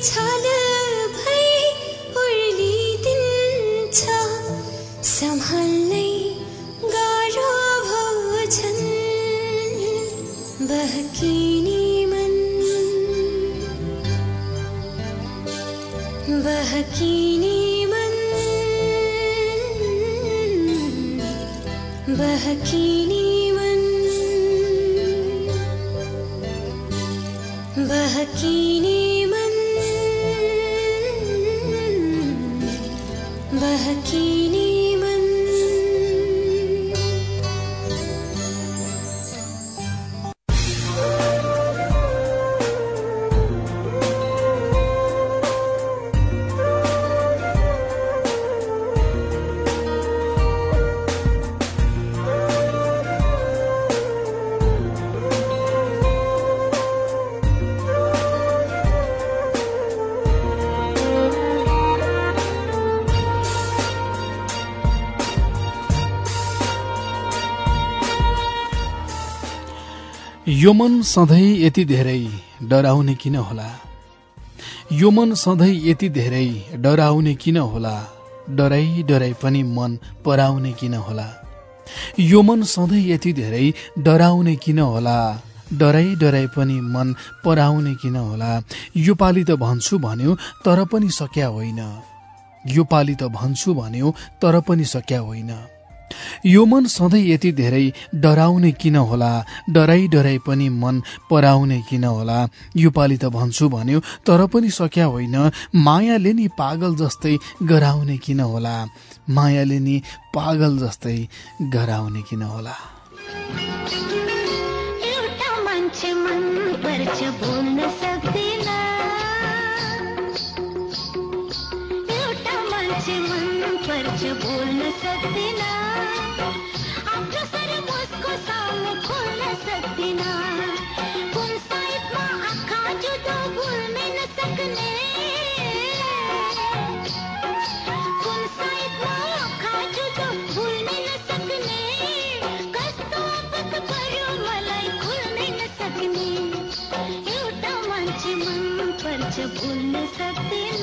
छाल भई उर्लिदिन्छ सम्हाल्नै गाह्रो भोजन बहकिने मन बहकिने मन बहकिने मन बहकिने मन बहकिने मन यो मन सधैँ यति धेरै डराउने किन होला यो मन सधैँ यति धेरै डराउने किन होला डराई डराई पनि मन पराउने किन होला यो मन सधैँ यति धेरै डराउने किन होला डराई डराई पनि मन पराउने किन होला यो पाली त भन्छु भन्यो तर पनि सक्या होइन यो पाली त भन्छु भन्यो तर पनि सक्या होइन यो मन सधैँ यति धेरै डराउने किन होला डराई डराई पनि मन पराउने किन होला यो पाली त भन्छु भन्यो तर पनि सक्या होइन मायाले नि पागल जस्तै गराउने किन होला मायाले नि पागल जस्तै गराउने किन होला एउटा मान्छे मन पर्छ बोल्न सक्दैन एउटा मान्छे मन पर्छ बोल्न सक्दैन आफ्नो शरीर उसको सामु खोल्न सक्दैन कुन साइडमा आँखा जुदो भुल्नै नसक्ने कुन साइडमा आँखा जुदो भुल्नै नसक्ने कस्तो आपत पर्यो मलाई खुल्नै नसक्ने एउटा मान्छे मन पर्छ भुल्न सक्दैन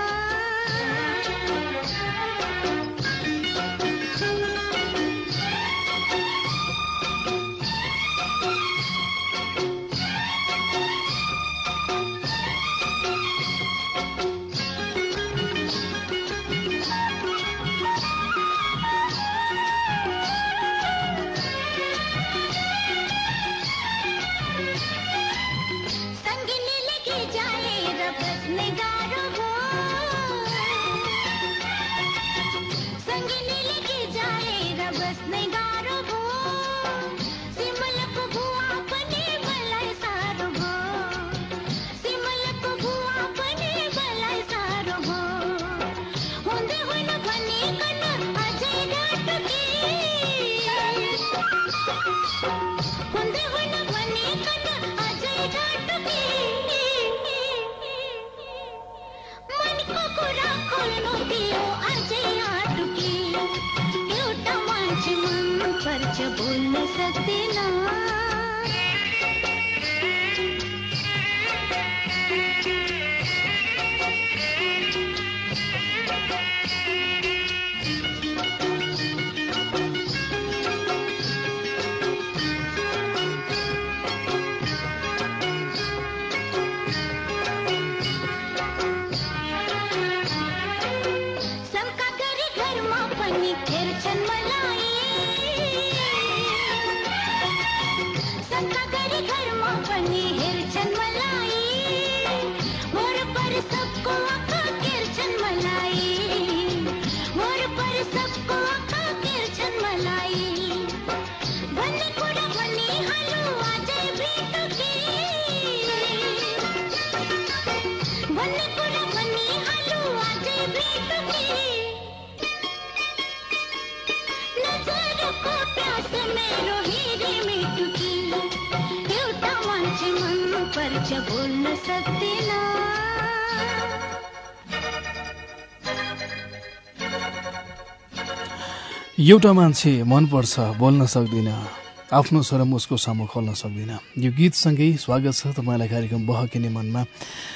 एउटा मान्छे मनपर्छ बोल्न सक्दिन आफ्नो स्वरम उसको सामु खोल्न सक्दिन यो गीतसँगै स्वागत छ तपाईलाई कार्यक्रम बहकिने मनमा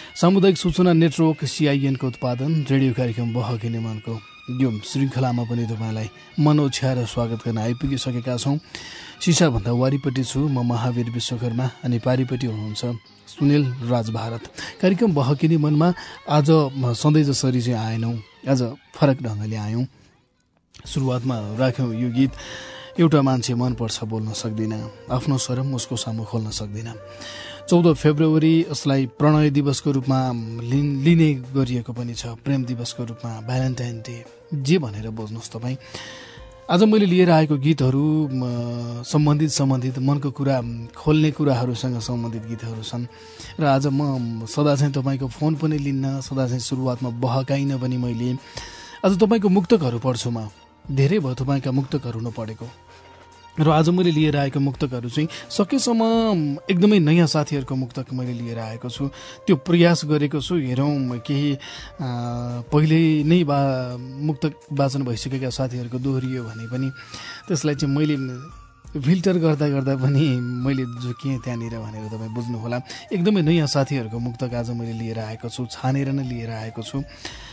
सामुदायिक सूचना नेटवर्क CIN को उत्पादन रेडियो कार्यक्रम बहकिने मनको यो श्रृङ्खलामा पनि तपाईँलाई मनोछ्याएर स्वागत गर्न आइपुगिसकेका छौँ। सिसाभन्दा वारिपट्टि छु म महावीर विश्वकर्मा अनि पारिपट्टि हुनुहुन्छ सुनिल राज भारत। कार्यक्रम बहकिने मनमा आज सधैँ जसरी चाहिँ आएनौँ, आज फरक ढङ्गले आयौँ। सुरुवातमा राख्यौँ यो गीत, एउटा मान्छे मनपर्छ बोल्न सक्दिन, आफ्नो शरम उसको सामु खोल्न सक्दिन। 14 फेब्रुअरी यसलाई प्रणय दिवसको रूपमा लिने गरिएको पनि छ, प्रेम दिवसको रूपमा, भ्यालेन्टाइन डे, जे भनेर बुझ्नुहोस् तपाईँ। आज मैले लिएर आएको गीतहरू सम्बन्धित मनको कुरा खोल्ने कुराहरूसँग सम्बन्धित गीतहरू छन् र आज म सदा चाहिँ तपाईँको फोन पनि लिन्न, सदा चाहिँ सुरुवातमा बहकाइन पनि मैले आज तपाईँको मुक्तकहरू पढ्छु। म धेरै भयो तपाईँका मुक्तकहरू नपढेको र आज मैले लिएर आएको मुक्तकहरू चाहिँ सकेसम्म एकदमै नयाँ साथीहरूको मुक्तक मैले लिएर आएको छु। त्यो प्रयास गरेको छु, हेरौँ केही पहिले नै मुक्तक वाचन भइसकेका साथीहरूको दोहोरियो भने पनि त्यसलाई चाहिँ मैले फिल्टर गर्दा पनि मैले झुकेँ त्यहाँनिर भनेर तपाईँ बुझ्नुहोला। एकदमै नयाँ साथीहरूको मुक्तक आज मैले लिएर आएको छु, छानेर नै लिएर आएको छु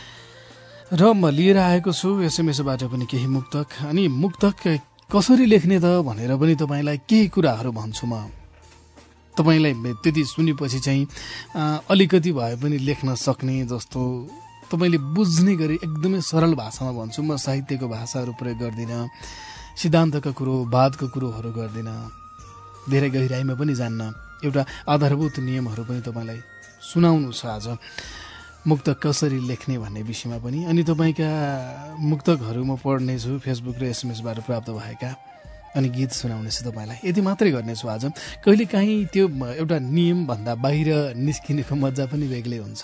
र म लिएर आएको छु SMS-बाट पनि केही मुक्तक। अनि मुक्तक कसरी लेख्ने त भनेर पनि तपाईँलाई केही कुराहरू भन्छु। म तपाईँलाई त्यति सुनेपछि चाहिँ अलिकति भए पनि लेख्न सक्ने जस्तो तपाईँले बुझ्ने गरी एकदमै सरल भाषामा भन्छु। म साहित्यको भाषाहरू प्रयोग गर्दिनँ, सिद्धान्तका कुरो वादको कुरोहरू गर्दिनँ, धेरै गहिराइमा पनि जान्न, एउटा आधारभूत नियमहरू पनि तपाईँलाई सुनाउनु छ आज मुक्तक कसरी लेख्ने भन्ने विषयमा पनि। अनि तपाईँका मुक्तकहरू म पढ्नेछु फेसबुक र SMS-बाट प्राप्त भएका, अनि गीत सुनाउनेछु तपाईँलाई। यति मात्रै गर्नेछु आज। कहिलेकाहीँ त्यो एउटा नियमभन्दा बाहिर निस्किनेको मजा पनि बेग्लै हुन्छ।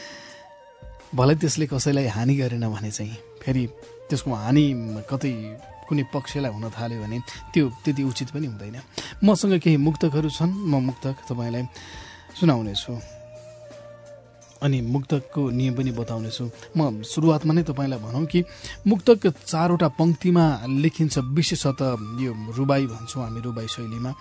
भलै त्यसले कसैलाई हानि गरेन भने चाहिँ फेरि त्यसको हानि कतै कुनै पक्षलाई हुन थाल्यो भने त्यो त्यति उचित पनि हुँदैन। मसँग केही मुक्तकहरू छन्, म मुक्तक तपाईँलाई सुनाउनेछु अनि मुक्तकको नियम पनि बताउनेछु। म सुरुवातमा नै तपाईँलाई भनौँ कि मुक्तक 4वटा पंक्तिमा लेखिन्छ। विशेषतः यो रुबाई भन्छौँ हामी, रुबाई शैलीमा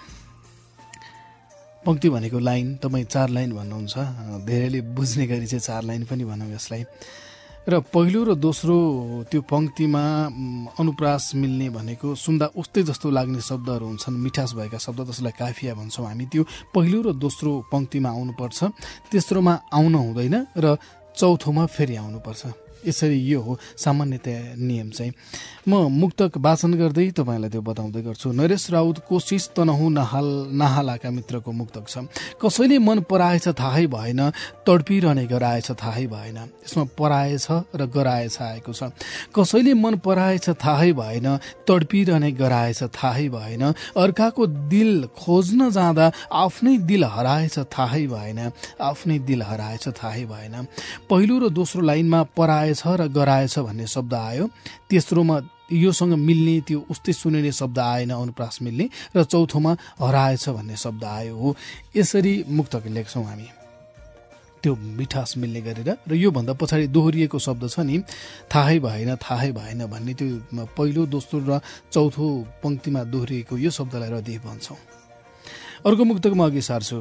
पंक्ति भनेको लाइन, तपाईँ 4 लाइन भन्नुहुन्छ, धेरैले बुझ्ने गरी चाहिँ 4 लाइन पनि भनौँ यसलाई। र पहिलो र दोस्रो त्यो पंक्तिमा अनुप्रास मिल्ने भनेको सुन्दा उस्तै जस्तो लाग्ने शब्दहरू हुन्छन्, मिठास भएका शब्द, जसलाई काफिया भन्छौँ हामी। त्यो पहिलो र दोस्रो पंक्तिमा आउनुपर्छ, तेस्रोमा आउन हुँदैन र चौथोमा फेरि आउनुपर्छ। यसरी यो हो सामान्यतया नियम चाहिँ। म मुक्तक वाचन गर्दै तपाईँलाई त्यो बताउँदै गर्छु। नरेश राउत कोशिश तनहु नहालाका मित्रको मुक्तक छ। कसैले मन पराएछ थाहै भएन, तडपिरहने गराएछ थाहै भएन। यसमा पराएछ र गराएछ आएको छ। कसैले मन पराएछ थाहै भएन, तडपिरहने गराएछ थाहै भएन। अर्काको दिल खोज्न जाँदा आफ्नै दिल हराएछ थाहै भएन, आफ्नै दिल हराएछ थाहै भएन। पहिलो र दोस्रो लाइनमा पराएछ र गराएछ भन्ने शब्द आयो, तेस्रोमा योसँग मिल्ने त्यो उस्तै सुनिने शब्द आएन, अनुप्रास मिल्ने, र चौथोमा हराएछ भन्ने शब्द आयो हो। यसरी मुक्तक लेख्छौँ हामी, त्यो मिठास मिल्ने गरेर। र योभन्दा पछाडि दोहोरिएको शब्द छ नि, थाहै भएन भन्ने, त्यो पहिलो दोस्रो र चौथो पंक्तिमा दोहोरिएको यो शब्दलाई रदीफ भन्छौँ। अर्को मुक्तक म अघि सार्छु।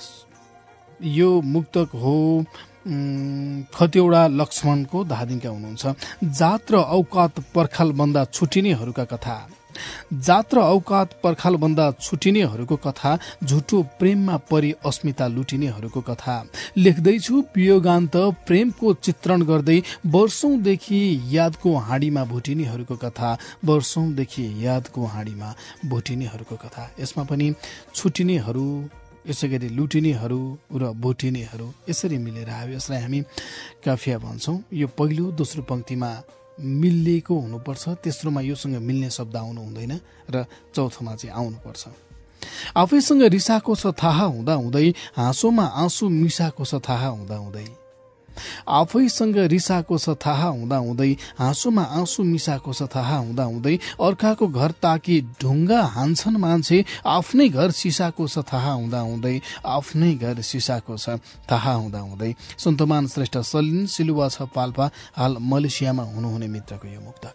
यो मुक्तक हो खतिवडा लक्ष्मणको, धादिङका हुनुहुन्छ। जात र औकात पर्खालभन्दा छुटिनेहरूका कथा, जात र औकात पर्खालभन्दा छुटिनेहरूको कथा, झुटो प्रेममा परि अस्मिता लुटिनेहरूको कथा। लेख्दैछु वियोगान्त प्रेमको चित्रण गर्दै, वर्षौंदेखि यादको हाँडीमा भुटिनेहरूको कथा, वर्षौंदेखि यादको हाँडीमा भुटिनेहरूको कथा। यसमा पनि छुटिनेहरू, यसै गरी लुटिनेहरू र भुटिनेहरू यसरी मिलेर आयो। यसलाई हामी काफिया भन्छौँ। यो पहिलो दोस्रो पंक्तिमा मिलेको हुनुपर्छ, तेस्रोमा योसँग मिल्ने शब्द आउनु हुँदैन र चौथोमा चाहिँ आउनुपर्छ। आफैसँग रिसाएको छ थाहा हुँदा हुँदै, हाँसोमा आँसु मिसाएको छ थाहा हुँदा हुँदै। आफैसँग रिसाएको छ थाहा हुँदा हुँदै, हाँसोमा आँसु मिसाएको छ थाहा हुँदा हुँदै। अर्काको घर ताकि ढुङ्गा हान्छन् मान्छे, आफ्नै घर सिसाको छ थाहा हुँदा हुँदै, आफ्नै घर सिसाको छ थाहा हुँदा हुँदै। सन्तमान श्रेष्ठ, सलिन सिलुवा छ पाल्पा, हाल मलेसियामा हुनुहुने मित्रको यो मुक्तक।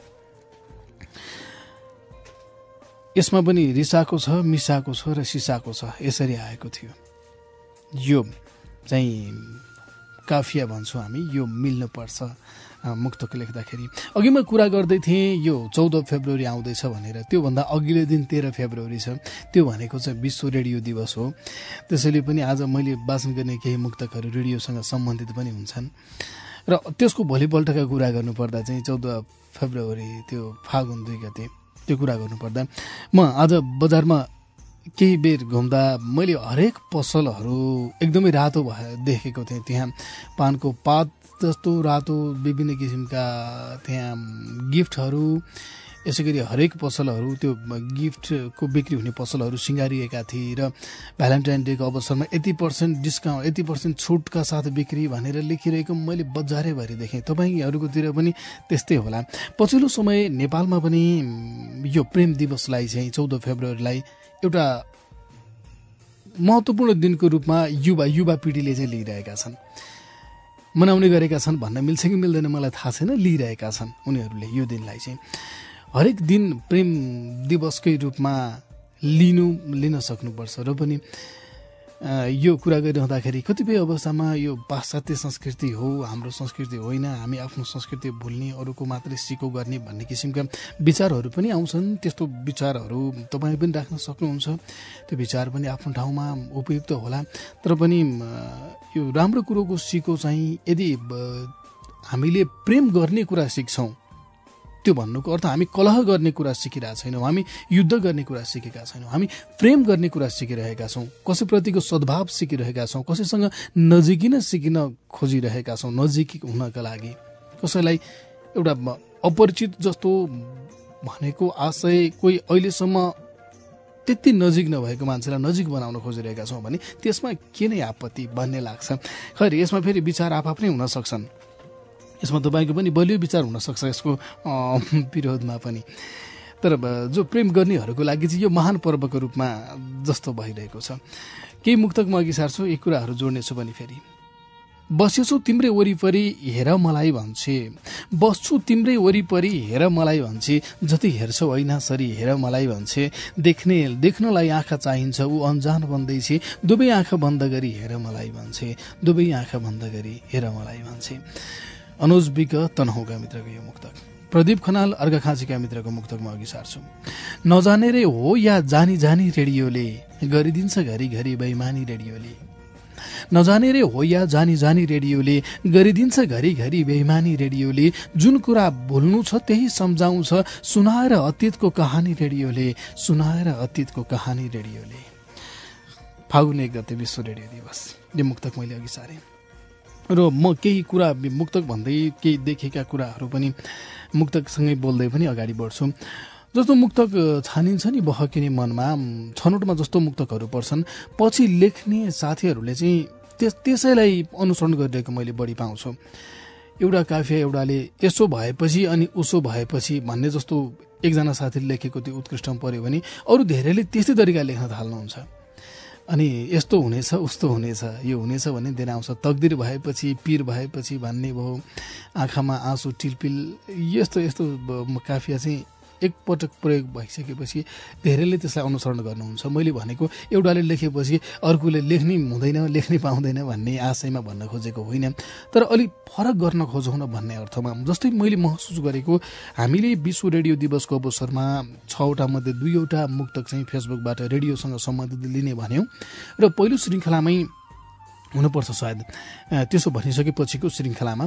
यसमा पनि रिसाको छ, मिसाको छ र सिसाको छ यसरी आएको थियो। यो चाहिँ काफिया भन्छौँ हामी, यो मिल्नुपर्छ मुक्तक लेख्दाखेरि। अघि म कुरा गर्दै थिएँ यो 14 फेब्रुअरी आउँदैछ भनेर, त्योभन्दा अघिल्लो दिन 13 फेब्रुअरी छ, त्यो भनेको चाहिँ विश्व रेडियो दिवस हो। त्यसैले पनि आज मैले वाचन गर्ने केही मुक्तकहरू रेडियोसँग सम्बन्धित पनि हुन्छन् र त्यसको भोलिपल्टका कुरा गर्नुपर्दा चाहिँ 14 फेब्रुअरी त्यो फागुन 2 गते त्यो कुरा गर्नुपर्दा म आज बजारमा केही बेर घुम्दा मैले हरेक पसलहरू एकदमै रातो देखेको थिएँ। त्यहाँ पानको पात जस्तो रातो विभिन्न किसिमका त्यहाँ गिफ्टहरू, यसै गरी हरेक पसलहरू त्यो गिफ्टको बिक्री हुने पसलहरू सिँगारिएका थिए र भ्यालेन्टाइन डेको अवसरमा 80% डिस्काउन्ट 80% छुटका साथ बिक्री भनेर लेखिरहेको मैले बजारैभरि देखेँ। तपाईँहरूकोतिर पनि त्यस्तै होला। पछिल्लो समय नेपालमा पनि यो प्रेम दिवसलाई चाहिँ 14 फेब्रुअरीलाई एउटा महत्त्वपूर्ण दिनको रूपमा युवा पिँढीले चाहिँ लिइरहेका छन्, मनाउने गरेका छन् भन्न मिल्छ कि मिल्दैन मलाई थाहा छैन, लिइरहेका छन् उनीहरूले यो दिनलाई चाहिँ हरेक दिन प्रेम दिवसकै रूपमा लिन सक्नुपर्छ। र पनि यो कुरा गरिरहँदाखेरि कतिपय अवस्थामा यो पाश्चात्य संस्कृति हो, हाम्रो संस्कृति होइन, हामी आफ्नो संस्कृति भुल्ने, अरूको मात्रै सिको गर्ने भन्ने किसिमका विचारहरू पनि आउँछन्। त्यस्तो विचारहरू तपाईँ पनि राख्न सक्नुहुन्छ, त्यो विचार पनि आफ्नो ठाउँमा उपयुक्त होला। तर पनि यो राम्रो कुरोको सिको चाहिँ यदि हामीले प्रेम गर्ने कुरा सिक्छौँ, त्यो भन्नुको अर्थ हामी कलह गर्ने कुरा सिकिरहेका छैनौँ, हामी युद्ध गर्ने कुरा सिकेका छैनौँ, हामी प्रेम गर्ने कुरा सिकिरहेका छौँ, कसैप्रतिको सद्भाव सिकिरहेका छौँ, कसैसँग नजिकिन सिकिन खोजिरहेका छौँ, नजिक हुनका लागि कसैलाई एउटा अपरिचित जस्तो भनेको आशय कोही अहिलेसम्म त्यति नजिक नभएको मान्छेलाई नजिक बनाउन खोजिरहेका छौँ भने त्यसमा के नै आपत्ति भन्ने लाग्छ। खैर यसमा फेरि विचार आफ्नै हुन सक्छन्, यसमा तपाईँको पनि बलियो विचार हुनसक्छ यसको विरोधमा पनि। तर जो प्रेम गर्नेहरूको लागि चाहिँ यो महान पर्वको रूपमा जस्तो भइरहेको छ। केही मुक्तक म अघि सार्छु, यी कुराहरू जोड्नेछु पनि। फेरि बसेछु तिम्रै वरिपरि हेर मलाई भन्छे, बस्छु तिम्रै वरिपरि हेर मलाई भन्छे, जति हेर्छौ ऐना सरी हेर मलाई भन्छे, देख्नलाई आँखा चाहिन्छ ऊ अन्जान बन्दैछ, दुवै आँखा बन्द गरी हेर मलाई भन्छे, दुवै आँखा बन्द गरी हेर मलाई भन्छे। अनुज विक तनहुका मित्रको यो मुक्तक। प्रदीप खनाल अर्घाखाँचीका मित्रको मुक्तक म अघि सार्छु। नजानेरै हो या जानी जानी रेडियोले गरिदिन्छ घरिघरि बेइमानी रेडियोले, नजानेरै हो या जानी जानी रेडियोले गरिदिन्छ घरिघरि बेइमानी रेडियोले, जुन कुरा भुल्नु छ त्यही सम्झाउँछ सुनाएर अतीतको कहानी रेडियोले, सुनाएर अतीतको कहानी रेडियोले। फागुन 1 गते विश्व रेडियो दिवस। यो मुक्तक मैले अघि सारेँ र म केही कुरा मुक्तक भन्दै केही देखेका कुराहरू पनि मुक्तकसँगै बोल्दै पनि अगाडि बढ्छु। जस्तो मुक्तक छानिन्छ नि बहकिने मनमा, छनौटमा जस्तो मुक्तकहरू पर्छन्, पछि लेख्ने साथीहरूले चाहिँ त्यसैलाई अनुसरण गरिरहेको मैले बढी पाउँछु। एउटा काफिया एउटाले यसो भएपछि अनि उसो भएपछि भन्ने जस्तो एकजना साथीले लेखेको त्यो उत्कृष्ट पर्यो भने अरू धेरैले त्यस्तै तरिकाले लेख्न थाल्नुहुन्छ। अनि यस्तो हुनेछ उस्तो हुनेछ, यो हुनेछ भन्ने दिन आउँछ, तकदिर भएपछि पीर भएपछि भन्ने भयो, आँखामा आँसु टिलपिल, यस्तो यस्तो काफिया चाहिँ एकपटक प्रयोग भइसकेपछि धेरैले त्यसलाई अनुसरण गर्नुहुन्छ। मैले भनेको एउटाले लेखेपछि अर्कोले लेख्नै हुँदैन, लेख्नै पाउँदैन भन्ने आशयमा भन्न खोजेको होइन, तर अलिक फरक गर्न खोजौँ न भन्ने अर्थमा। जस्तै मैले महसुस गरेको, हामीले विश्व रेडियो दिवसको अवसरमा 6वटा मध्ये 2वटा मुक्तक चाहिँ फेसबुकबाट रेडियोसँग सम्बन्धित लिने भन्यौँ र पहिलो श्रृङ्खलामै हुनुपर्छ सायद, त्यसो भनिसकेपछिको श्रृङ्खलामा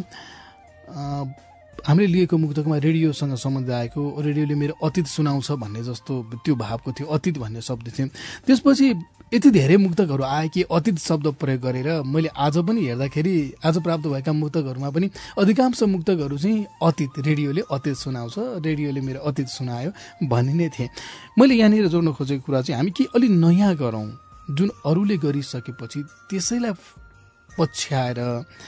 हामीले लिएको मुक्तकमा रेडियोसँग सम्बन्ध आएको, रेडियोले मेरो अतीत सुनाउँछ भन्ने जस्तो त्यो भावको थियो, अतीत भन्ने शब्द थियो। त्यसपछि यति धेरै मुक्तकहरू आए कि अतीत शब्द प्रयोग गरेर मैले आज पनि हेर्दाखेरि आज प्राप्त भएका मुक्तकहरूमा पनि अधिकांश मुक्तकहरू चाहिँ अतीत, रेडियोले अतीत सुनाउँछ, रेडियोले मेरो अतीत सुनायो भन्ने नै थिए। मैले यहाँनिर जोड्न खोजेको कुरा चाहिँ हामी के अलि नयाँ गरौँ, जुन अरूले गरिसकेपछि त्यसैलाई पछ्याएर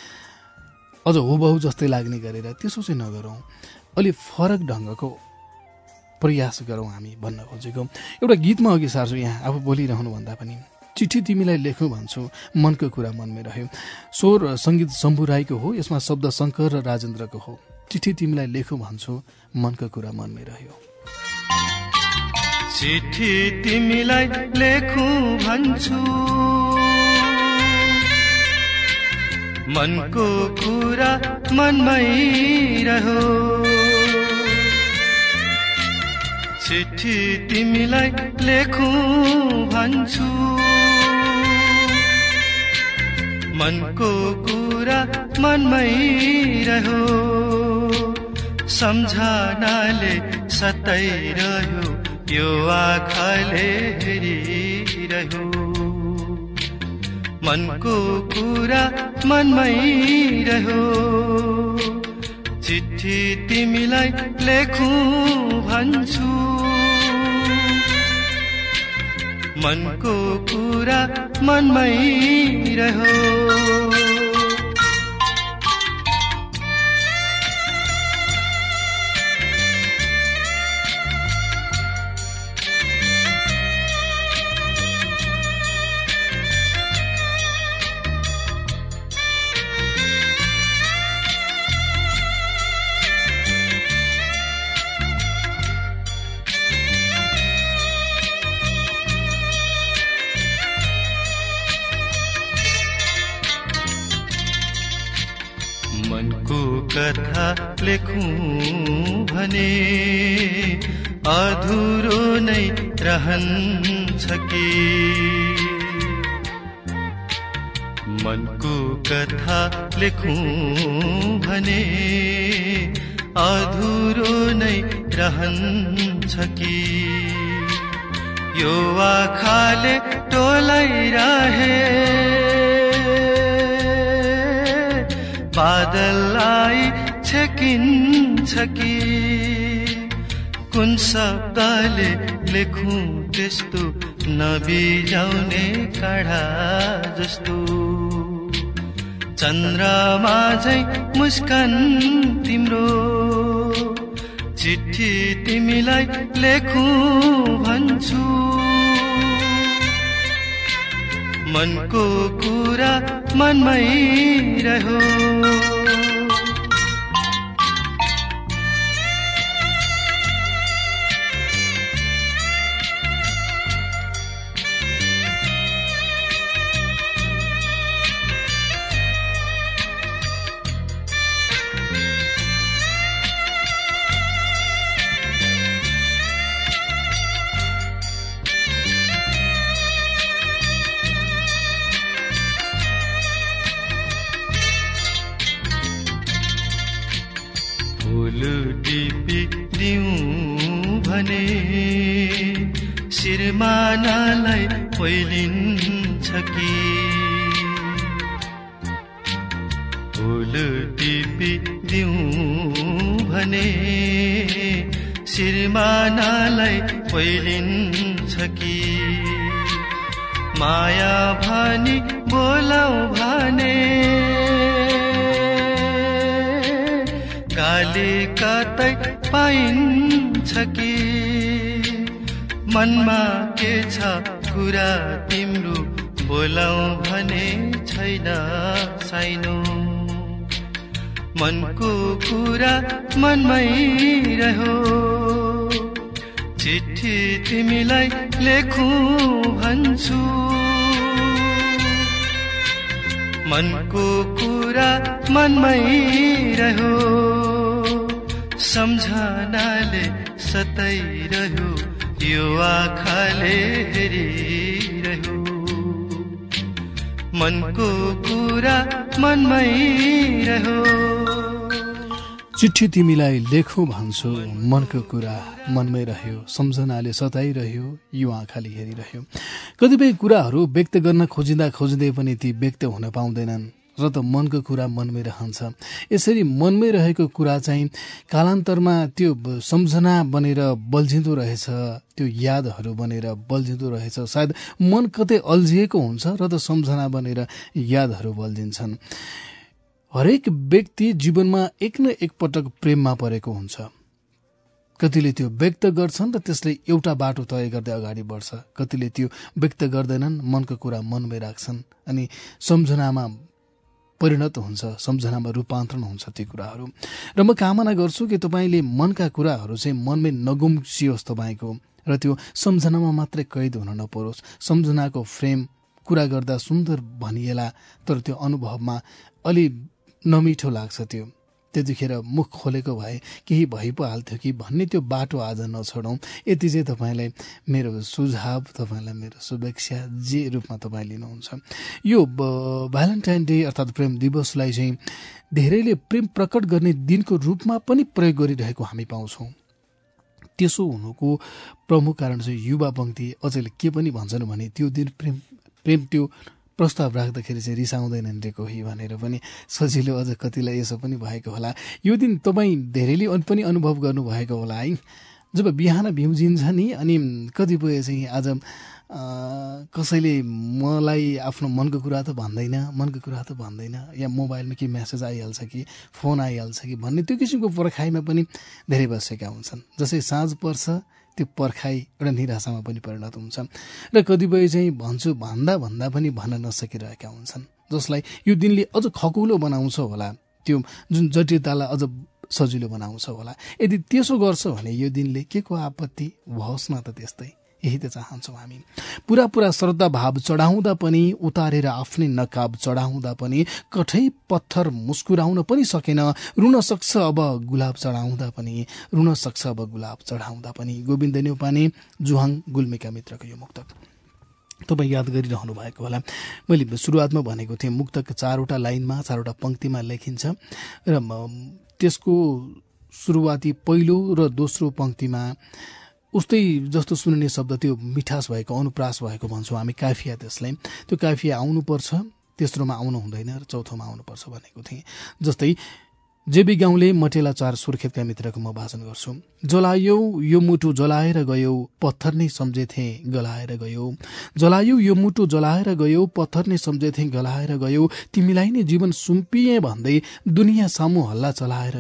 अझ हुबहु जस्तै लाग्ने गरेर त्यसो चाहिँ नगरौँ, अलि फरक ढङ्गको प्रयास गरौँ हामी भन्न खोजेको। एउटा गीतमा अघि सार्छु, यहाँ आफू बोलिरहनुभन्दा पनि। चिठी तिमीलाई लेखौँ भन्छु मनको कुरा मनमै रह्यो। स्वर सङ्गीत शम्भु राईको हो, यसमा शब्द शङ्कर र राजेन्द्रको हो। चिठी तिमीलाई लेखौँ भन्छु मनको कुरा मनमै रह्यो। चिठी तिमीलाई लेखौँ भन्छु मनको कुरा मनमै रह्यो चिठी तिमीलाई लेखौं भन्छु मनको कुरा मनमै रह्यो सम्झनाले सताइरह्यो यो आँखाले हेरिरह्यो मनको कुरा मनमै रह्यो चिठी तिमीलाई लेखौं भन्छु मनको कुरा मनमै रह्यो कथा लेखौं भने अधुरो नै रहन्छ कि मनको कथा लेखौं भने अधुरो नै रहन्छ कि यो आँखाले टोलाइरहे बादललाई छेकिन्छ कि कुन शब्दले लेखौं त्यस्तो नबिजाउने काढा जस्तो चन्द्रमा झैं मुस्कान तिम्रो चिठी तिमीलाई लेखौं भन्छु मनको कुरा मनमै रह्यो श्रीमानालाई पहिलिन्छ कि फुल टिपी दिउँ भने श्रीमानालाई पहिलिन्छ कि माया भनी बोलाऊ भने गाली कतै पाइन्छ कि मनमा के छ कुरा तिम्रो बोलाऊ भने छैन साइनो मनको कुरा मनमै रह्यो चिठी तिमीलाई लेखौं भन्छु मनको कुरा मनमै रह्यो सम्झनाले सताइरह्यो यो आँखाले हेरिरह्यो मनको कुरा मनमै रह्यो चिठी तिमीलाई लेखौं भन्छु मनको कुरा मनमै रह्यो सम्झनाले सताइरह्यो यो आँखाले हेरिरह्यो कतिपय कुराहरू व्यक्त गर्न खोजिँदै पनि ती व्यक्त हुन पाउँदैनन् र त मनको कुरा मनमै रहन्छ यसरी मनमै रहेको कुरा चाहिँ कालान्तरमा त्यो सम्झना बनेर बल्झिँदो रहेछ त्यो यादहरू बनेर बल्झिँदो रहेछ सायद मन कतै अल्झिएको हुन्छ र त सम्झना बनेर यादहरू बल्झिन्छन् हरेक व्यक्ति जीवनमा एक न एक पटक प्रेममा परेको हुन्छ कतिले त्यो व्यक्त गर्छन् र त्यसले एउटा बाटो तय गर्दै अगाडि बढ्छ कतिले त्यो व्यक्त गर्दैनन् मनको कुरा मनमै राख्छन् अनि सम्झनामा परिणत हुन्छ सम्झनामा रूपान्तरण हुन्छ ती कुराहरू र म कामना गर्छु कि तपाईले मनका कुराहरू चाहिँ मनमै नगुम्सियोस् तपाईको र त्यो सम्झनामा मात्रै कैद हुन नपरोस् सम्झनाको फ्रेम कुरा गर्दा सुन्दर भनिएला तर त्यो अनुभवमा अलि नमिठो लाग्छ। त्यो त्यतिखेर मुख खोलेको भए केही भइ पो हाल्थ्यो कि भन्ने त्यो बाटो आज नछोडौँ। यति चाहिँ तपाईँलाई मेरो सुझाव, तपाईँलाई मेरो शुभेच्छा जे रूपमा तपाईँ लिनुहुन्छ। यो भ्यालेन्टाइन डे अर्थात् प्रेम दिवसलाई चाहिँ धेरैले प्रेम प्रकट गर्ने दिनको रूपमा पनि प्रयोग गरिरहेको हामी पाउँछौँ। त्यसो हुनुको प्रमुख कारण चाहिँ युवा पङ्क्ति अझैले के पनि भन्छन् भने त्यो दिन प्रेम त्यो प्रस्ताव राख्दाखेरि चाहिँ रिसाउँदैनन् रे कोही भनेर पनि सजिलो अझ कतिलाई यसो पनि भएको होला। यो दिन तपाईँ धेरैले पनि अनुभव गर्नुभएको होला है। जब बिहान भ्युजिन्छ नि अनि कतिपय चाहिँ आज कसैले मलाई आफ्नो मनको कुरा त भन्दैन या मोबाइलमा के म्यासेज आइहाल्छ कि फोन आइहाल्छ कि भन्ने त्यो किसिमको पर्खाइमा पनि धेरै बसेका हुन्छन्। जसै साँझ पर्छ त्यो पर्खाइ एउटा निराशामा पनि परिणत हुन्छ र कतिपय चाहिँ भन्दा पनि भन्न नसकिरहेका हुन्छन्, जसलाई यो दिनले अझ खकुलो बनाउँछ होला, त्यो जुन जटिलतालाई अझ सजिलो बनाउँछ होला। यदि त्यसो गर्छ भने यो दिनले के को आपत्ति होस् न त, त्यस्तै यही त चाहन्छौँ हामी। पुरा श्रद्धा भाव चढाउँदा पनि, उतारेर आफ्नै नकाब चढाउँदा पनि, कठै पत्थर मुस्कुराउन पनि सकेन, रुन सक्छ अब गुलाब चढाउँदा पनि। गोविन्द न्यौपाने जुहाङ गुल्मेका मित्रको यो मुक्तक तपाईँ याद गरिरहनु भएको होला। मैले सुरुवातमा भनेको थिएँ मुक्तक 4वटा लाइनमा 4वटा पंक्तिमा लेखिन्छ र त्यसको सुरुवाती पहिलो र दोस्रो पंक्तिमा उस्तै जस्तो सुनिने शब्द त्यो मिठास भएको, अनुप्रास भएको भन्छौँ हामी काफिया। त्यसलाई त्यो काफिया आउनुपर्छ, तेस्रोमा आउनु हुँदैन र चौथोमा आउनुपर्छ भनेको थिएँ। जस्तै जेबी गाउँले मटेला 4 सुर्खेतका मित्रको म भाषण गर्छु। जलायो यो मुटु जलाएर गयो, पत्थर नै सम्झेथे गलाएर गयो। जलायो यो मुटु जलाएर गयो, पत्थर नै सम्झेथे गलाएर गयो। तिमीलाई नै जीवन सुम्पिए भन्दै दुनियाँ सामु हल्ला चलाएर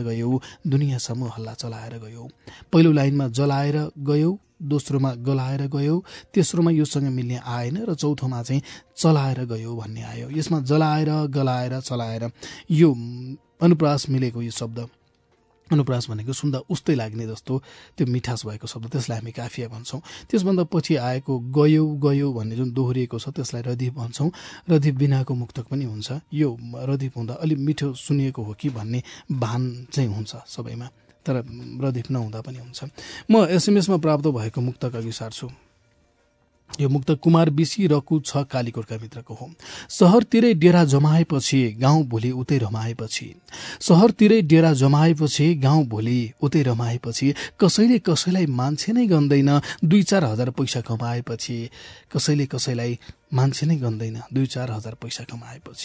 गयो। पहिलो लाइनमा जलाएर गयो, दोस्रोमा गलाएर गयो, तेस्रोमा योसँग मिल्ने आएन र चौथोमा चाहिँ चलाएर गयो भन्ने आयो। यसमा जलाएर, गलाएर, चलाएर यो अनुप्रास मिलेको यो शब्द, अनुप्रास भनेको सुन्दा उस्तै लाग्ने जस्तो त्यो मिठास भएको शब्द, त्यसलाई हामी काफिया भन्छौँ। त्यसभन्दा पछि आएको गयो भन्ने जुन दोहोरिएको छ त्यसलाई रदीफ भन्छौँ। रदीफ बिनाको मुक्तक पनि हुन्छ। यो रदीफ हुँदा अलिक मिठो सुनिएको हो कि भन्ने भान चाहिँ हुन्छ सबैमा, तर रदीफ नहुँदा पनि हुन्छ। म एसएमएसमा प्राप्त भएको मुक्तक अघि सार्छु। यो मुक्तक कुमार बिसी रकु 6 कालीकोटका मित्रको हो। शहरतिरै डेरा जमाएपछि गाउँ भोलि उतै रमाएपछि, शहरतिरै डेरा जमाएपछि गाउँ भोलि उतै रमाएपछि, कसैले कसैलाई मान्छे नै गन्दैन 2-4 हजार पैसा कमाएपछि, कसैले कसैलाई मान्छे नै गन्दैन 2-4 हजार पैसा कमाएपछि।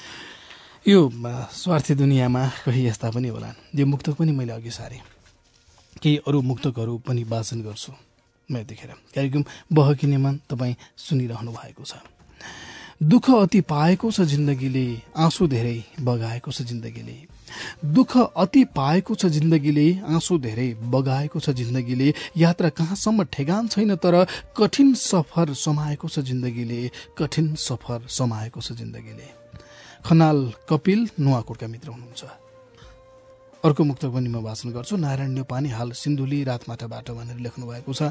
यो स्वार्थी दुनियाँमा कही यस्ता पनि होला। यो मुक्तक पनि मैले अघि सारेँ, केही अरू मुक्तकहरू पनि वाचन गर्छु म यतिखेर। कार्यक्रम बहकिने मन तपाईँ सुनिरहनु भएको छ। दुःख अति पाएको छ जिन्दगीले, आँसु धेरै बगाएको छ जिन्दगीले। दुःख अति पाएको छ जिन्दगीले, आँसु धेरै बगाएको छ जिन्दगीले। यात्रा कहाँसम्म ठेगान छैन तर कठिन सफर समाएको छ जिन्दगीले, कठिन सफर समाएको छ जिन्दगीले। खनाल कपिल नुवाकोटका मित्र हुनुहुन्छ। अर्को मुक्तक पनि म वाचन गर्छु। नारायण न्यौपाने हाल सिन्धुली रातमाटाबाट भनेर लेख्नु भएको छ।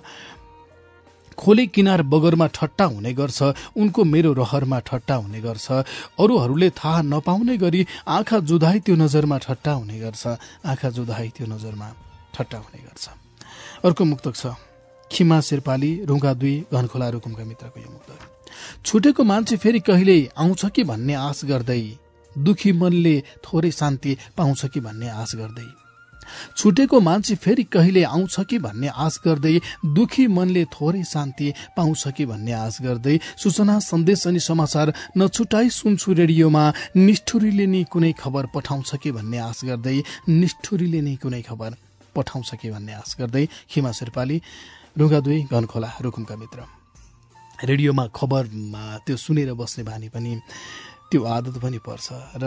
खोले किनार बगरमा ठट्टा हुने गर्छ, उनको मेरो रहरमा ठट्टा हुने गर्छ। अरूहरूले थाहा नपाउने गरी आँखा जुधाई त्यो नजरमा ठट्टा हुने गर्छ, आँखा जुधाई त्यो नजरमा ठट्टा हुने गर्छ। अर्को मुक्तक छ खिमा शेर्पाली रुङ्गा 2 घनखोला रुकुमका मित्रको यो मुक्तक। छुटेको मान्छे फेरि कहिले आउँछ कि भन्ने आश गर्दै, दुखी मनले थोरै शान्ति पाउँछ कि भन्ने आश गर्दै। छुटेको मान्छे फेरि कहिले आउँछ कि भन्ने आश गर्दै, दुखी मनले थोरै शान्ति पाउँछ कि भन्ने आश गर्दै। सूचना सन्देश अनि समाचार नछुटाई सुन्छु रेडियोमा, निष्ठुरीले नै कुनै खबर पठाउँछ कि भन्ने आश गर्दै, निष्ठुरीले नै कुनै खबर पठाउँछ कि भन्ने आश गर्दै। खिमा शेर्पाली रुगा 2 घनखोला रुकुमका मित्र। रेडियोमा खबरमा त्यो सुनेर बस्ने बानी पनि, त्यो आदत पनि पर्छ। र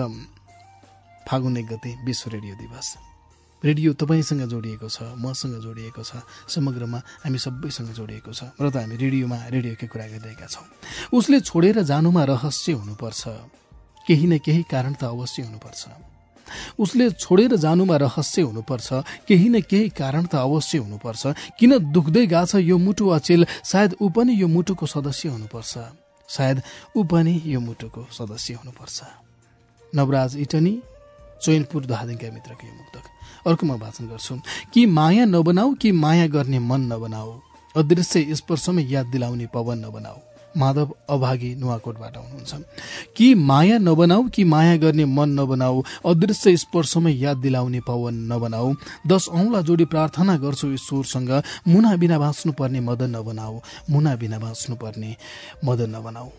फागुन 1 गते विश्व रेडियो दिवस। रेडियो तपाईँसँग जोडिएको छ, मसँग जोडिएको छ, समग्रमा हामी सबैसँग जोडिएको छ। र त हामी रेडियोमा रेडियोकै कुरा गरिरहेका छौँ। उसले छोडेर जानुमा रहस्य हुनुपर्छ, केही न केही कारण त अवश्य हुनुपर्छ। उसले छोडेर जानुमा रहस्य हुनुपर्छ, केही न केही कारण त अवश्य हुनुपर्छ। किन दुख्दै गाछ यो मुटु अचेल, सायद ऊ पनि यो मुटुको सदस्य हुनुपर्छ। सायद ऊ पनि यो मुटुको सदस्य हुनुपर्छ। नवराज इटनी, चैनपुर धादिङका मित्रको यो मुक्तक। अर्को म वाचन गर्छु। कि माया नबनाऊ, कि माया गर्ने मन नबनाऊ, अदृश्य स्पर्शमै याद दिलाउने पवन नबनाऊ। माधव अभागी नुवाकोटबाट हुनुहुन्छ। कि माया नबनाऊ, कि माया गर्ने मन नबनाऊ, अदृश्य स्पर्शमै याद दिलाउने पवन नबनाऊ। 10 औँला जोडी प्रार्थना गर्छु ईश्वरसँग, मुना बिना बाँच्नु पर्ने मदन नबनाऊ, मुना बिना बाँच्नु पर्ने मदन नबनाऊ।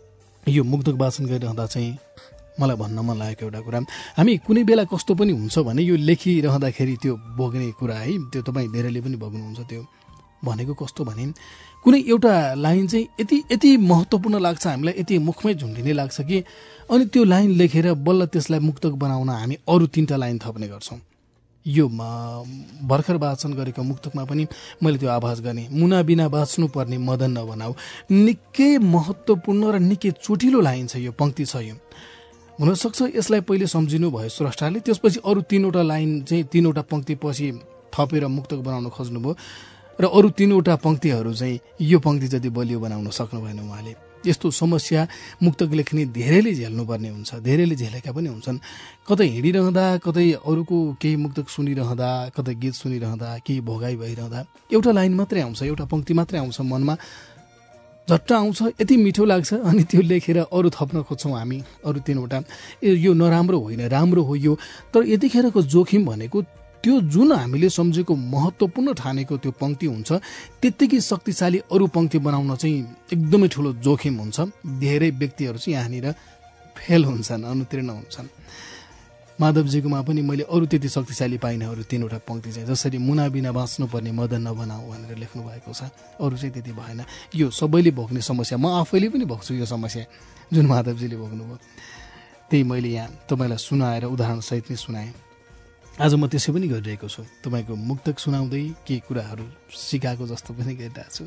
यो मुक्तक वाचन गरिरहँदा चाहिँ मलाई भन्न मन लागेको एउटा कुरा, हामी कुनै बेला कस्तो पनि हुन्छ भने यो लेखिरहँदाखेरि त्यो भोग्ने कुरा है, त्यो तपाईँ धेरैले पनि भोग्नुहुन्छ। त्यो भनेको कस्तो भने कुनै एउटा लाइन चाहिँ यति महत्त्वपूर्ण लाग्छ हामीलाई, यति मुखमै झुन्डिने लाग्छ कि अनि त्यो लाइन लेखेर बल्ल त्यसलाई मुक्तक बनाउन हामी अरू 3टा लाइन थप्ने गर्छौँ। यो भर्खर वाचन गरेको मुक्तकमा पनि मैले त्यो आभास गरेँ, मुना बिना बाँच्नु पर्ने मदन नबनाऊ। निकै महत्त्वपूर्ण र निकै चोटिलो लाइन छ यो, पंक्ति छ यो। हुनसक्छ यसलाई पहिले सम्झिनु भयो स्रष्टाले, त्यसपछि अरू 3वटा लाइन चाहिँ 3वटा पंक्ति पछि थपेर मुक्तक बनाउन खोज्नुभयो र अरू 3वटा पंक्तिहरू चाहिँ यो पंक्ति जति बलियो बनाउन सक्नु भएन उहाँले। यस्तो समस्या मुक्तक लेख्ने धेरैले झेल्नुपर्ने हुन्छ, धेरैले झेलेका पनि हुन्छन्। कतै हिँडिरहँदा, कतै अरूको केही मुक्तक सुनिरहँदा, कतै गीत सुनिरहँदा, केही भोगाई भइरहँदा एउटा लाइन मात्रै आउँछ, एउटा पंक्ति मात्रै आउँछ मनमा, झट्ट आउँछ, यति मिठो लाग्छ, अनि त्यो लेखेर अरू थप्न खोज्छौँ हामी, अरू 3वटा। यो नराम्रो होइन, राम्रो हो यो। तर यतिखेरको जोखिम भनेको त्यो जुन हामीले सम्झेको महत्त्वपूर्ण ठानेको त्यो पंक्ति हुन्छ, त्यत्तिकै शक्तिशाली अरू पंक्ति बनाउन चाहिँ एकदमै ठुलो जोखिम हुन्छ। धेरै व्यक्तिहरू चाहिँ यहाँनिर फेल हुन्छन्, अनुतीर्ण हुन्छन्। माधवजीकोमा पनि मैले अरू त्यति शक्तिशाली पाइनँ अरू 3वटा पंक्ति चाहिँ, जसरी मुना बिना बाँच्नु पर्ने मदन नबनाऊ भनेर लेख्नु भएको छ, अरू चाहिँ त्यति भएन। यो सबैले भोग्ने समस्या, म आफैले पनि भोग्छु यो समस्या जुन माधवजीले भोग्नुभयो। त्यही मैले यहाँ तपाईँलाई सुनाएर उदाहरणसहित नै सुनाएँ। आज म त्यसै पनि गरिरहेको छु, तपाईँको मुक्तक सुनाउँदै केही कुराहरू सिकाएको जस्तो पनि गरिरहेको छु।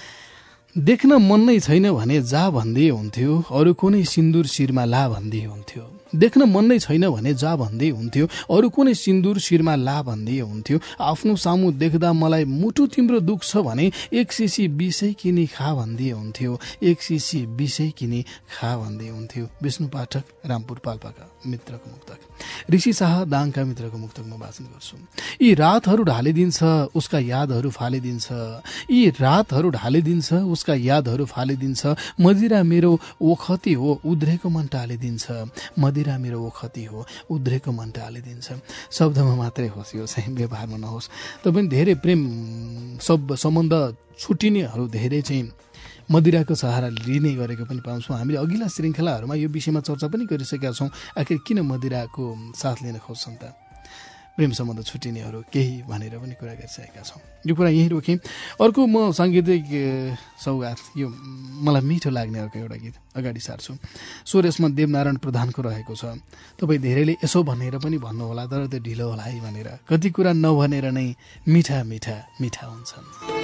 देख्न मन नै छैन भने जा भन्दै हुन्थ्यो, अरू कुनै सिन्दुर शिरमा ला भन्दै हुन्थ्यो। देख्न मन नै छैन भने जा भन्दै हुन्थ्यो, अरू कुनै सिन्दुर शिरमा ला भन्दै हुन्थ्यो। आफ्नो सामु देख्दा मलाई मुटु तिम्रो दुख्छ भने 1 सिसी विषै किनी खा भन्दै हुन्थ्यो, 1 सिसी विषै किनी खा भन्दै हुन्थ्यो। विष्णु पाठक, रामपुर पाल्पाका मित्रको मुक्तक। ऋषि शाह दाङका मित्रको मुक्तक म वाचन गर्छु। यी रातहरू ढालिदिन्छ उसका यादहरू फालिदिन्छ, यी रातहरू ढालिदिन्छ उसका यादहरू फालिदिन्छ। मदिरा मेरो ओखती हो उद्रेको मन टालिदिन्छ, मदिरा मेरो ओखती हो उद्रेको मन टालिदिन्छ। शब्दमा मात्रै होस्, यो चाहिँ व्यवहारमा नहोस्। तपाईँ धेरै प्रेम सम्बन्ध छुटिनेहरू धेरै चाहिँ मदिराको सहारा लिने गरेको पनि पाउँछौँ। हामीले अघिल्ला श्रृङ्खलाहरूमा यो विषयमा चर्चा पनि गरिसकेका छौँ। आखिर किन मदिराको साथ लिन खोज्छन् त प्रेम सम्बन्ध छुटिनेहरू, केही भनेर पनि कुरा गरिसकेका छौँ। यो कुरा यहीँ रोकेँ। अर्को म साङ्गीतिक सौगात, यो मलाई मिठो लाग्ने अर्को एउटा गीत अगाडि सार्छु। स्वर यसमा देवनारायण प्रधानको रहेको छ। तपाईँ धेरैले यसो भनेर पनि भन्नुहोला, तर त्यो ढिलो होला है भनेर। कति कुरा नभनेर नै मिठा मिठा मिठा हुन्छन्।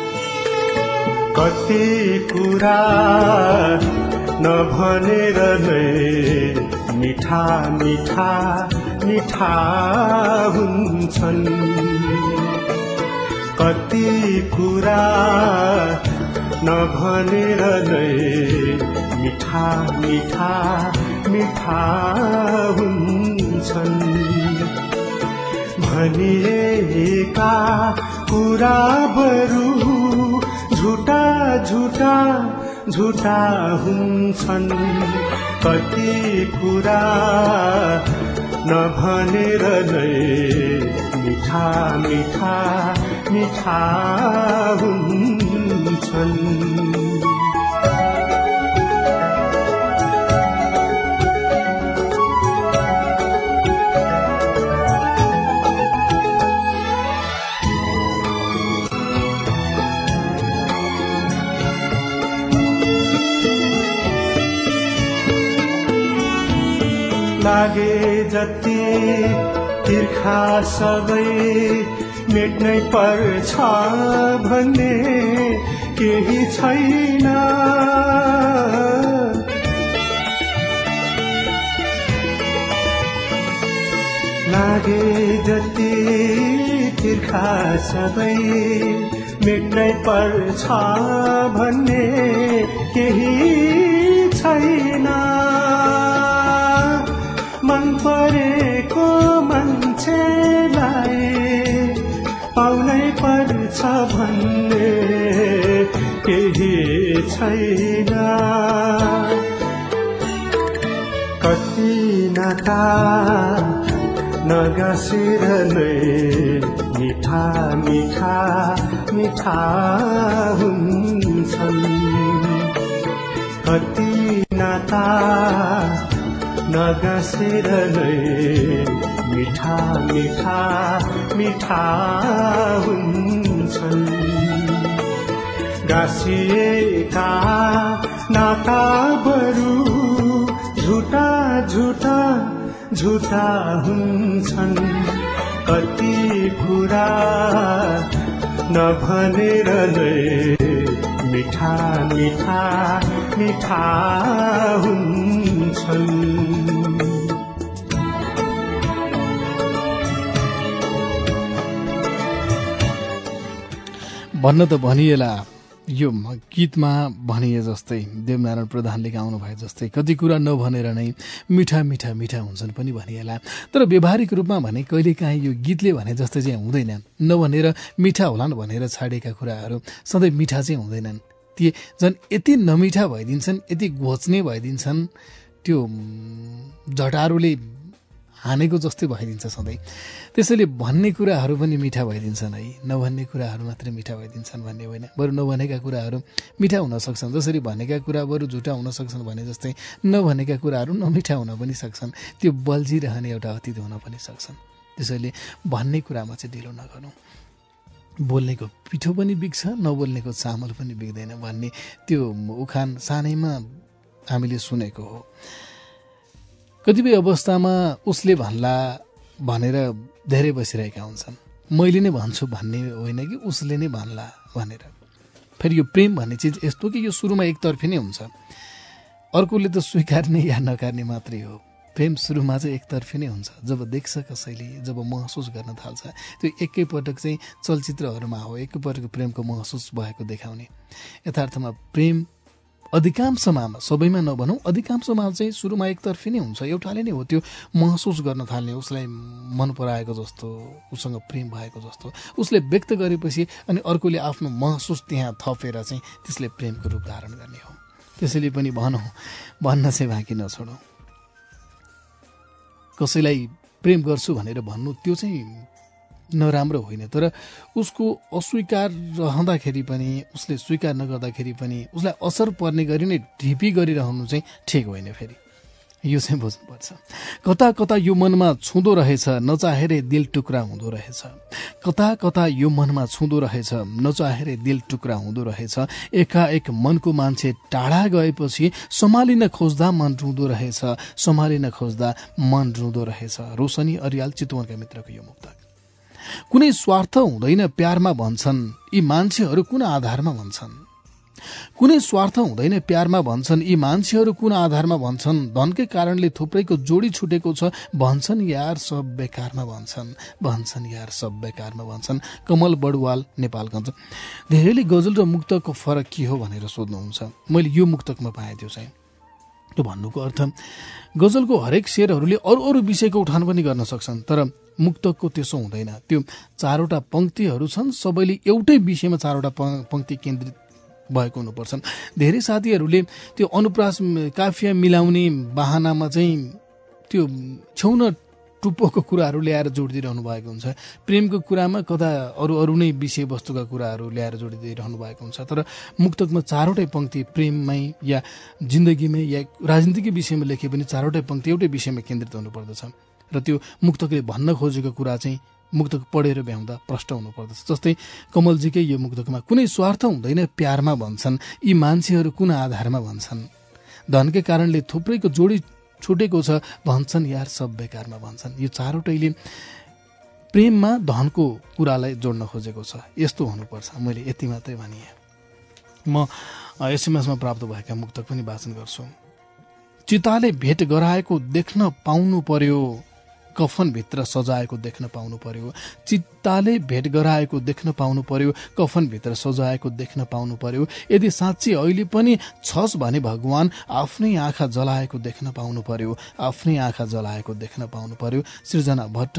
कति कुरा नभनेर नै मिठा मिठा मिठा हुन्छन्, कति कुरा नभनेर नै मिठा मिठा मिठा हुन्छन्। भनिएका कुरा बरु झुटा झुटा झुटा हुन्छन्, कति कुरा नभनेर नै मिठा मिठा मिठा हुन्छन्। लागे जति तिर्खा सबै मेट्नै पर्छ भन्ने केही छैन, लागे जति तिर्खा सबै मेट्नै पर्छ भन्ने केही छैन मन परेको मान्छेलाई पाउनै पर्छ भन्ने केही छैन कति नाता नगासेर नै मिठा मिठा मिठा हुन्छन् कति नाता नगासेर नै मिठा मिठा मिठा हुन्छन् गाँसिएका नाता बरु झुटा झुटा झुटा हुन्छन् कति कुरा नभनेर नै मिठा मिठा मिठा हुन्छन् भन्न त भनिएला यो गीतमा भनिए जस्तै देवनारायण प्रधानले गाउनु भए जस्तै कति कुरा नभनेर नै मिठा मिठा मिठा हुन्छन् पनि भनिएला तर व्यवहारिक रूपमा भने कहिलेकाहीँ यो गीतले भने जस्तै चाहिँ हुँदैन नभनेर मिठा होलान् भनेर छाडेका कुराहरू सधैँ मिठा चाहिँ हुँदैनन् ती झन् यति नमिठा भइदिन्छन् यति घोच्ने भइदिन्छन् त्यो झटारोले हानेको जस्तै भइदिन्छ सधैँ त्यसैले भन्ने कुराहरू पनि मिठा भइदिन्छन् है नभन्ने कुराहरू मात्रै मिठा भइदिन्छन् भन्ने होइन बरु नभनेका कुराहरू मिठा हुन सक्छन् जसरी भनेका कुरा बरु झुटा हुन सक्छन् भने जस्तै नभनेका कुराहरू नमिठा हुन पनि सक्छन् त्यो बल्झिरहने एउटा अतीत हुन पनि सक्छन् त्यसैले भन्ने कुरामा चाहिँ ढिलो नगर्नु बोल्नेको पिठो पनि बिग्छ नबोल्नेको चामल पनि बिग्दैन भन्ने त्यो उखान सानैमा हामीले सुनेको हो कतिपय अवस्थामा उसले भन्ला भनेर धेरै बसिरहेका हुन्छन् मैले नै भन्छु भन्ने होइन कि उसले नै भन्ला भनेर फेरि यो प्रेम भन्ने चिज यस्तो कि यो सुरुमा एकतर्फी नै हुन्छ अर्कोले त स्वीकार्ने या नकार्ने मात्रै हो प्रेम सुरुमा चाहिँ एकतर्फी नै हुन्छ जब देख्छ कसैले जब महसुस गर्न थाल्छ त्यो एकैपटक चाहिँ चलचित्रहरूमा हो एकैपटक प्रेमको महसुस भएको देखाउने यथार्थमा प्रेम अधिकांशमा सबैमा नभनौँ अधिकांशमा चाहिँ सुरुमा एकतर्फी नै हुन्छ एउटाले नै हो त्यो महसुस गर्न थाल्ने उसलाई मन पराएको जस्तो उसँग प्रेम भएको जस्तो उसले व्यक्त गरेपछि अनि अर्कोले आफ्नो महसुस त्यहाँ थपेर चाहिँ त्यसले प्रेमको रूप धारण गर्ने हो त्यसैले पनि भन्न चाहिँ बाँकी नछोडौँ कसैलाई प्रेम गर्छु भनेर भन्नु त्यो चाहिँ नराम्रो होइन तर उसको अस्वीकार रहँदाखेरि पनि उसले स्वीकार नगर्दाखेरि पनि उसलाई असर पर्ने गरी नै ढिपी गरिरहनु चाहिँ ठिक होइन फेरि यो चाहिँ बुझ्नुपर्छ कता कता यो मनमा छुँदो रहेछ नचाहेरै दिल टुक्रा हुँदो रहेछ कता कता यो मनमा छुँदो रहेछ नचाहेरै दिल टुक्रा हुँदो रहेछ एकाएक मनको मान्छे टाढा गएपछि सम्हालिन खोज्दा मन रुँदो रहेछ सम्हालिन खोज्दा मन रुँदो रहेछ रोशनी अर्याल चितवनका मित्रको यो मुक्तक कुनै स्वार्थ हुँदैन प्यारमा भन्छन् यी मान्छेहरू कुन आधारमा भन्छन् कुनै स्वार्थ हुँदैन प्यारमा भन्छन् यी मान्छेहरू कुन आधारमा भन्छन् धनकै कारणले थुप्रैको जोडी छुटेको छ भन्छन् यार सब बेकारमा भन्छन् यार सब बेकारमा भन्छन् कमल बडुवाल नेपालगञ्ज धेरैले गजल र मुक्तकको फरक के हो भनेर सोध्नुहुन्छ मैले यो मुक्तकमा पाएँ त्यो चाहिँ त्यो भन्नुको अर्थ गजलको हरेक शेरहरूले अरू विषयको उठान पनि गर्न सक्छन् तर मुक्तकको त्यसो हुँदैन त्यो चारवटा पंक्तिहरू छन् सबैले एउटै विषयमा चारवटा पंक्ति केन्द्रित भएको हुनुपर्छन् धेरै साथीहरूले त्यो अनुप्रास काफिया मिलाउने बहानामा चाहिँ त्यो छेउन टुप्पोको कुराहरू ल्याएर जोडिदिइरहनु भएको हुन्छ प्रेमको कुरामा कता अरू नै विषयवस्तुका कुराहरू ल्याएर जोडिदिइरहनु भएको हुन्छ तर मुक्तकमा चारवटै पंक्ति प्रेममै या जिन्दगीमै या राजनीतिकै विषयमा लेखे पनि चारवटै पंक्ति एउटै विषयमा केन्द्रित हुनुपर्दछ र त्यो मुक्तकले भन्न खोजेको कुरा चाहिँ मुक्तक पढेर भ्याउँदा प्रष्ट हुनुपर्दछ जस्तै कमलजीकै यो मुक्तकमा कुनै स्वार्थ हुँदैन प्यारमा भन्छन् यी मान्छेहरू कुन आधारमा भन्छन् धनकै कारणले थुप्रैको जोडी छुटेको छ भन्छन् यार सब बेकारमा भन्छन् यो चारवटैले प्रेममा धनको कुरालाई जोड्न खोजेको छ यस्तो हुनुपर्छ मैले यति मात्रै भनिए म एसएमएसमा प्राप्त भएका मुक्तक पनि वाचन गर्छु चिताले भेट गराएको देख्न पाउनु पर्यो कफनभित्र सजाएको देख्न पाउनु पर्यो, चित्ताले भेट गराएको देख्न पाउनु पर्यो, कफनभित्र सजाएको देख्न पाउनु पर्यो। यदि साँच्चै अहिले पनि छस् भने भगवान आफ्नै आँखा जलाएको देख्न पाउनु पर्यो, आफ्नै आँखा जलाएको देख्न पाउनु पर्यो। सृजना भट्ट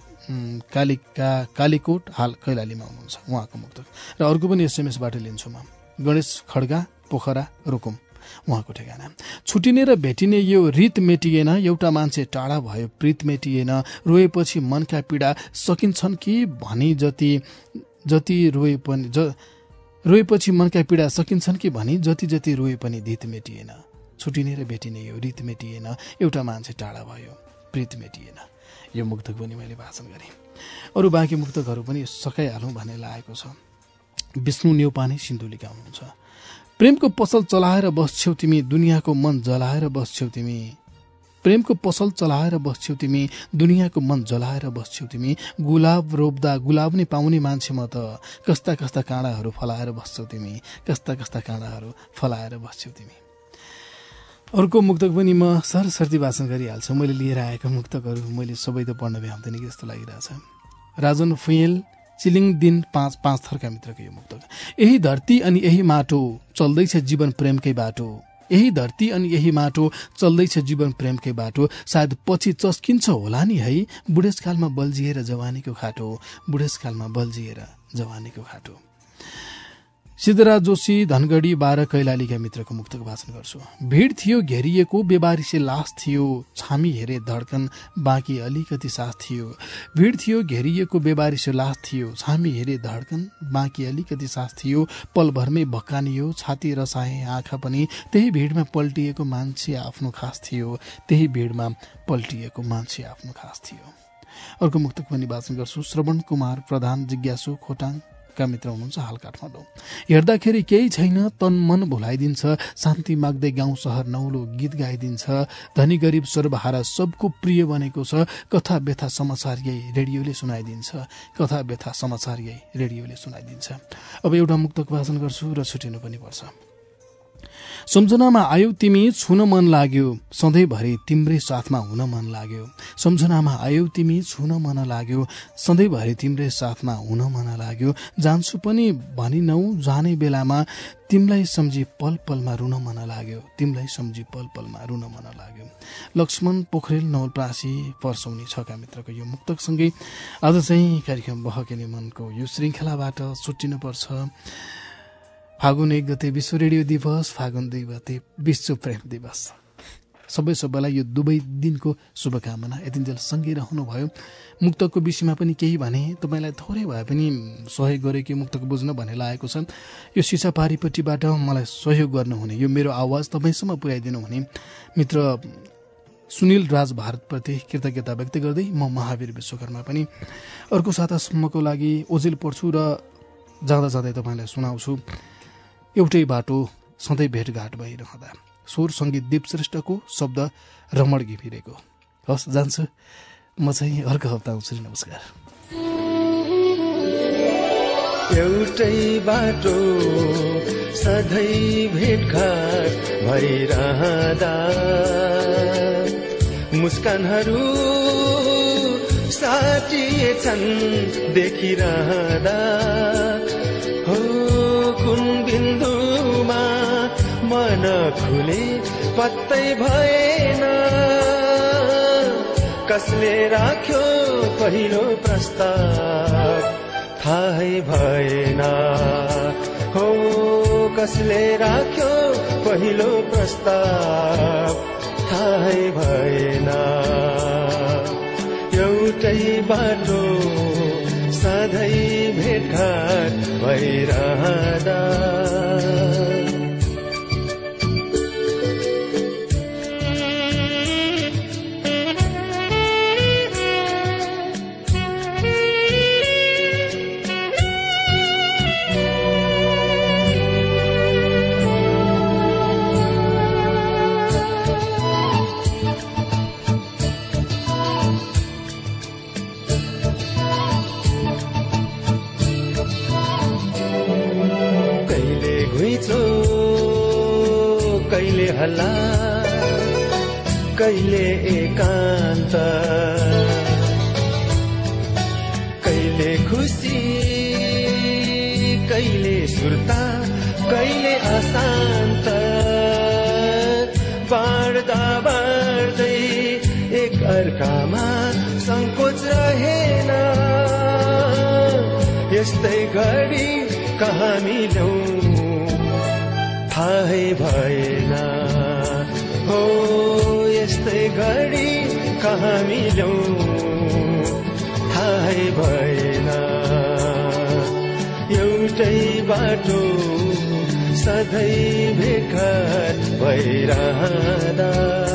कालीकोट हाल कैलालीमा हुनुहुन्छ उहाँको मुक्तक। र अर्को पनि एसएमएसबाट लिन्छु म। गणेश खड्गा पोखरा रुकुम उहाँको ठेगाना। छुटिने र भेटिने यो रीत मेटिएन, एउटा मान्छे टाढा भयो प्रीत मेटिएन, रोएपछि मनका पीडा सकिन्छन् कि भनी जति रोए पनि रोएपछि मनका पीडा सकिन्छन् कि भनी जति रोए पनि धित मेटिएन। छुटिने र भेटिने यो रीत मेटिएन, एउटा मान्छे टाढा भयो प्रीत मेटिएन। यो मुक्तक पनि मैले भाषण गरेँ। अरू बाँकी मुक्तकहरू पनि सकाइहालौँ भन्ने लागेको छ। विष्णु न्यौपाने सिन्धुलीका हुनुहुन्छ। प्रेमको पसल चलाएर बस्छौ तिमी, दुनियाँको मन जलाएर बस्छौ तिमी। प्रेमको पसल चलाएर बस्छौ तिमी, दुनियाँको मन जलाएर बस्छौ तिमी। गुलाब रोप्दा गुलाब नै पाउने मान्छे म त, कस्ता कस्ता काँडाहरू फलाएर बस्छौ तिमी, कस्ता कस्ता काँडाहरू फलाएर बस्छौ तिमी। अर्को मुक्तक पनि म सरसर्ती भाषण गरिहाल्छु। मैले लिएर आएको मुक्तकहरू मैले सबै त पढ्न भ्याउँदैन कि जस्तो लागिरहेछ। राजन फुएल चिलिङ दिन 5 थरका मित्रको यो मुक्तक। यही धरती अनि यही माटो चल्दैछ जीवन प्रेमकै बाटो, यही धरती अनि यही माटो चल्दैछ जीवन प्रेमकै बाटो। सायद पछि चस्किन्छ होला नि है, बुढेसकालमा बल्झिएर जवानीको खाटो, बुढेसकालमा बल्झिएर जवानीको खाटो। सिद्धराज जोशी धनगढी 12 कैलालीका मित्रको मुक्तक भाषण गर्छु। भिड थियो घेरिएको बेबारिसे लास थियो, छामी हेरे धड्कन बाँकी अलिकति सास थियो। भिड थियो घेरिएको बेबारिसे लास थियो, छामी हेरे धड्कन बाँकी अलिकति सास थियो। पलभरमै भक्कानियो छाती रसाए आँखा पनि, त्यही भिडमा पल्टिएको मान्छे आफ्नो खास थियो, त्यही भिडमा पल्टिएको मान्छे आफ्नो खास थियो। अर्को मुक्तक पनि भाषण गर्छु। श्रवण कुमार प्रधान जिज्ञासु खोटाङ का मित्र हुनुहुन्छ हाल काठमाडौँ। हेर्दाखेरि केही छैन तन मन भुलाइदिन्छ, शान्ति माग्दै गाउँ सहर नौलो गीत गाइदिन्छ। धनी गरिब सर्वहारा सबको प्रिय बनेको छ, कथा व्यथा समाचार यही रेडियोले सुनाइदिन्छ, कथा व्यथा समाचार यही रेडियोले सुनाइदिन्छ। अब एउटा मुक्तक भाषण गर्छु र छुटिनु पनि पर्छ। सम्झनामा आयौ तिमी छुन मन लाग्यो, सधैँभरि तिम्रै साथमा हुन मन लाग्यो। सम्झनामा आयौ तिमी छुन मन लाग्यो, सधैँभरि तिम्रै साथमा हुन मन लाग्यो। जान्छु पनि भनिनौ जाने बेलामा, तिमीलाई सम्झी पल पलमा रुन मन लाग्यो, तिमीलाई सम्झी पल पलमा रुन मन लाग्यो। लक्ष्मण पोखरेल नवलप्रासी पर्सौनी 6 का मित्रको यो मुक्तकसँगै आज चाहिँ कार्यक्रम बहकिने मनको यो श्रृङ्खलाबाट छुट्टिनुपर्छ। फागुन 1 गते विश्व रेडियो दिवस, फागुन 2 गते विश्व प्रेम दिवस। सबैलाई यो दुवै दिनको शुभकामना। यतिन्जेल सँगै रहनुभयो। मुक्तकको विषयमा पनि केही भने तपाईँलाई थोरै भए पनि सहयोग गरे कि मुक्तक बुझ्न भन्ने लागेको छ। यो सिसापारीपट्टिबाट मलाई सहयोग गर्नुहुने, यो मेरो आवाज तपाईँसम्म पुर्याइदिनु हुने मित्र सुनिल राज भारतप्रति कृतज्ञता व्यक्त गर्दै म महावीर विश्वकर्मा पनि अर्को सातासम्मको लागि ओजेल पढ्छु र जाँदा जाँदै तपाईँलाई सुनाउँछु। एउटै बाटो सधैँ भेटघाट भइरहँदा। स्वर सङ्गीत दीप श्रेष्ठको, शब्द रमण घिमिरेको। हस् जान्छु, म चाहिँ अर्को हप्ता आउँछु। नमस्कार। एउटै बाटो सधैँ भेटघाट भइरहँदा, मुस्कानहरू साटिएछन् देखिरहँदा। हो कुन बिन्दुमा मन खुले पत्तै भएन, कसले राख्यो पहिलो प्रस्ताव थाहै भएन। हो कसले राख्यो पहिलो प्रस्ताव थाहै भएन। एउटै बाटो सधैँ भेटघाट भइरहँदा। कहिले एकान्त, कहिले खुसी, कहिले सुर्ता, कहिले अशान्त, बाँड्दा बाँड्दै एक अर्कामा संकोच रहेन। यस्तै घडी कहाँ मिलौं थाहै भएन। हो यस्तै घडी कहाँ मिलौं थाहै भएन। एउटै बाटो सधैँ भेटघाट भइरहँदा,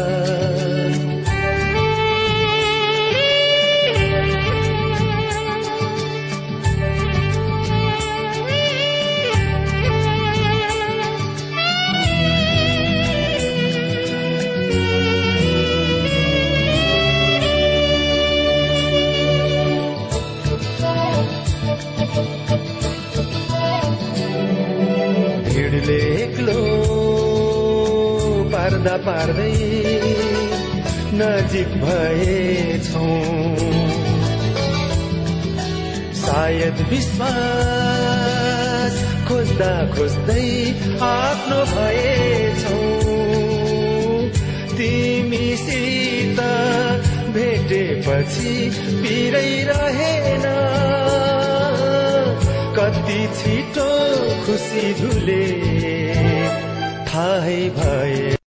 एक्लो पार्दा पार्दै नजिक भएछौं। सायद विश्वास खोज्दा खोज्दै आफ्नो भएछौं। तिमीसित भेटेपछि पिरै रहेन। कति छिटो खुसी झुले थाहै भए।